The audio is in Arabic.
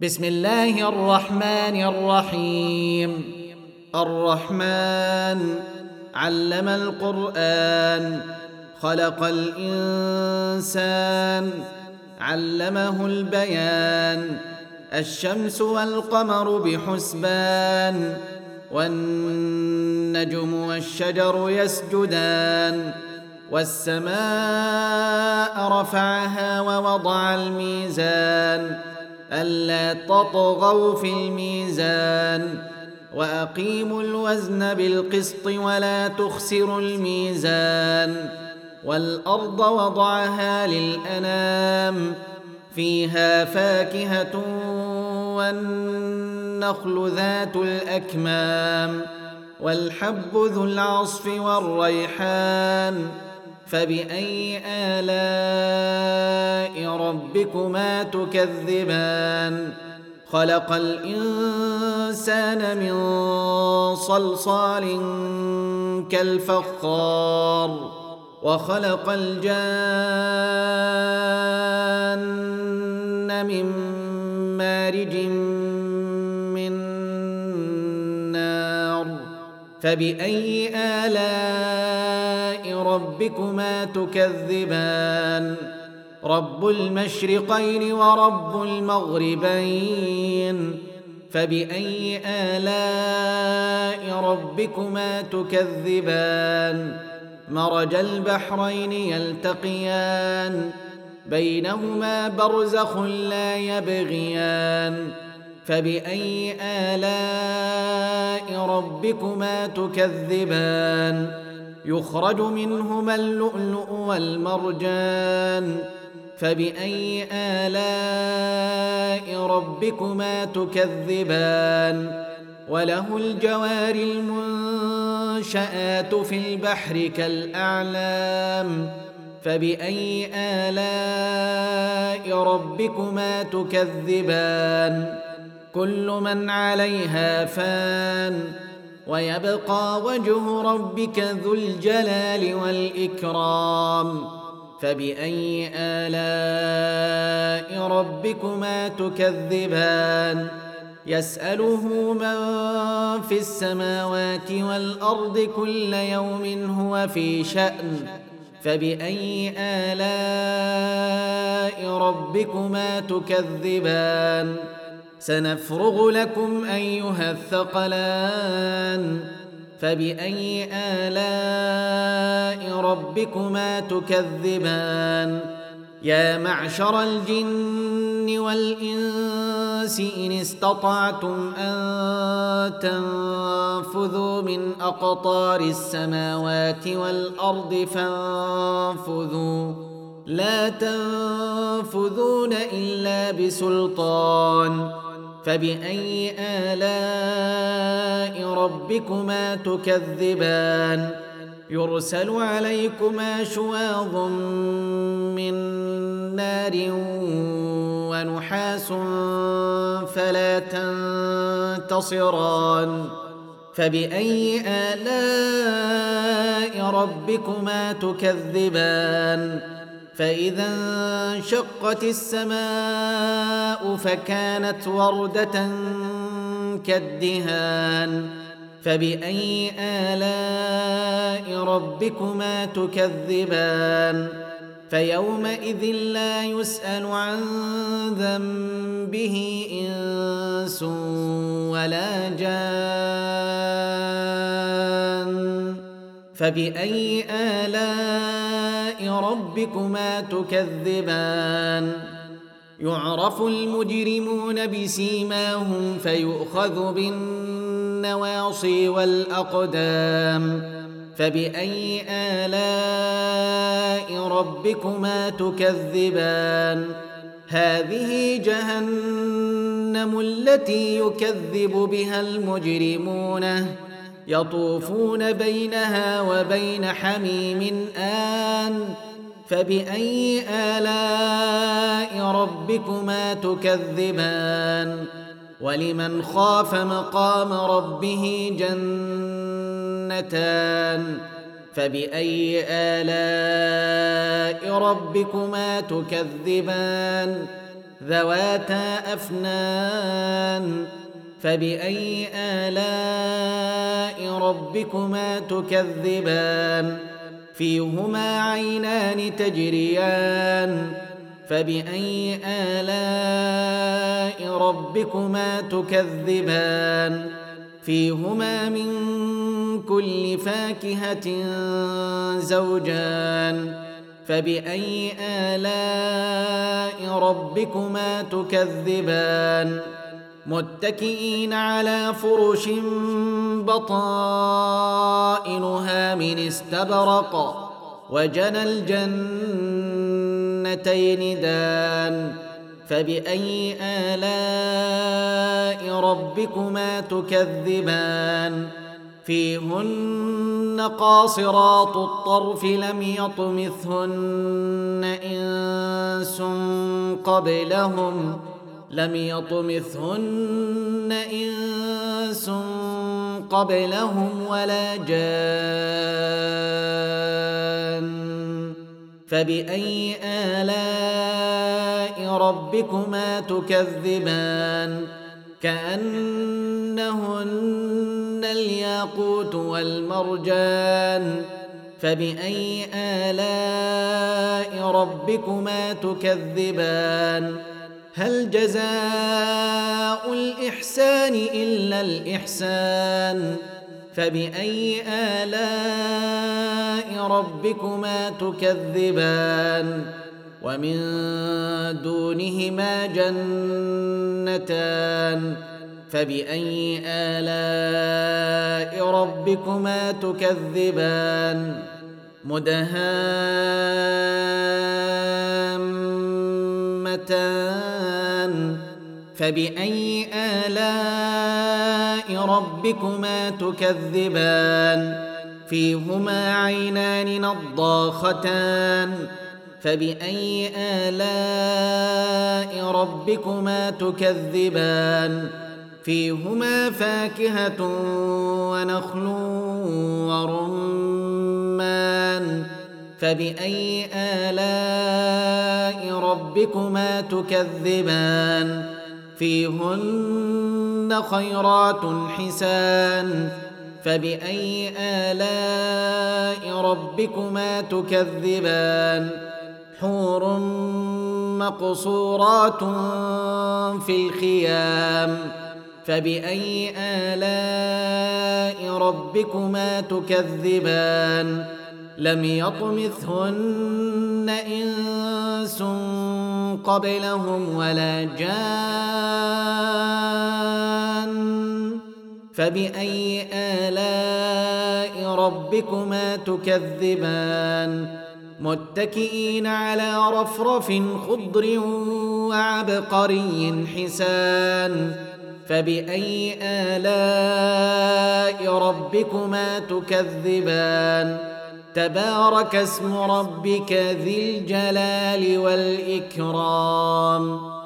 بسم الله الرحمن الرحيم. الرحمن علم القرآن، خلق الإنسان، علمه البيان. الشمس والقمر بحسبان، والنجم والشجر يسجدان. والسماء رفعها ووضع الميزان، ألا تطغوا في الميزان، وأقيموا الوزن بالقسط ولا تخسروا الميزان. والأرض وضعها للأنام، فيها فاكهة والنخل ذات الأكمام، والحب ذو العصف والريحان. فبأي آلاء ربكما تكذبان؟ خلق الإنسان من صلصال كالفخار، وخلق الجان من مارج من نار. فبأي آلاء ربكما تكذبان؟ رب المشرقين ورب المغربين. فبأي آلاء ربكما تكذبان؟ مرج البحرين يلتقيان، بينهما برزخ لا يبغيان. فبأي آلاء ربكما تكذبان؟ يخرج منهما اللؤلؤ والمرجان. فبأي آلاء ربكما تكذبان؟ وله الجوار المنشآت في البحر كالأعلام. فبأي آلاء ربكما تكذبان؟ كل من عليها فان، ويبقى وجه ربك ذو الجلال والإكرام. فبأي آلاء ربكما تكذبان؟ يسأله من في السماوات والأرض كل يوم هو في شأن. فبأي آلاء ربكما تكذبان؟ سنفرغ لكم أيها الثقلان. فبأي آلاء ربكما تكذبان؟ يا معشر الجن والإنس إن استطعتم أن تنفذوا من أقطار السماوات والأرض فانفذوا، لا تنفذون إلا بسلطان. فبأي آلاء ربكما تكذبان؟ يرسل عليكما شواظ من نار ونحاس فلا تنتصران. فبأي آلاء ربكما تكذبان؟ فإذا انشقت السماء فكانت وردة كالدهان. فبأي آلاء ربكما تكذبان؟ فيومئذ لا يسأل عن ذنبه إنس ولا جان. فبأي آلاء ربكما تكذبان؟ يعرف المجرمون بسيماهم فيؤخذ بالنواصي والأقدام. فبأي آلاء ربكما تكذبان؟ هذه جهنم التي يكذب بها المجرمون، يطوفون بينها وبين حميم آن. فبأي آلاء ربكما تكذبان؟ ولمن خاف مقام ربه جنتان. فبأي آلاء ربكما تكذبان؟ ذواتا أفنان فبأي آلاء ربكما تكذبان فيهما عينان تجريان فبأي آلاء ربكما تكذبان فيهما من كل فاكهة زوجان فبأي آلاء ربكما تكذبان متكئين على فرش بطائنها من استبرق وجنى الجنتين دان فبأي آلاء ربكما تكذبان فيهن قاصرات الطرف لم يطمثهن إنس قبلهم ولا جان فبأي آلاء ربكما تكذبان كأنهن الياقوت والمرجان فبأي آلاء ربكما تكذبان هل جزاء الإحسان إلا الإحسان فبأي آلاء ربكما تكذبان ومن دونهما جنتان فبأي آلاء ربكما تكذبان مدهامتان فبأي آلاء ربكما تكذبان فيهما عينان نضاختان فبأي آلاء ربكما تكذبان فيهما فاكهة ونخل ورمان فبأي آلاء ربكما تكذبان فيهن خيرات حسان فبأي آلاء ربكما تكذبان حور مقصورات في الخيام فبأي آلاء ربكما تكذبان لم يطمثهن إنس قبلهم ولا جان فبأي آلاء ربكما تكذبان متكئين على رفرف خضر وعبقري حسان فبأي آلاء ربكما تكذبان تبارك اسم ربك ذي الجلال والإكرام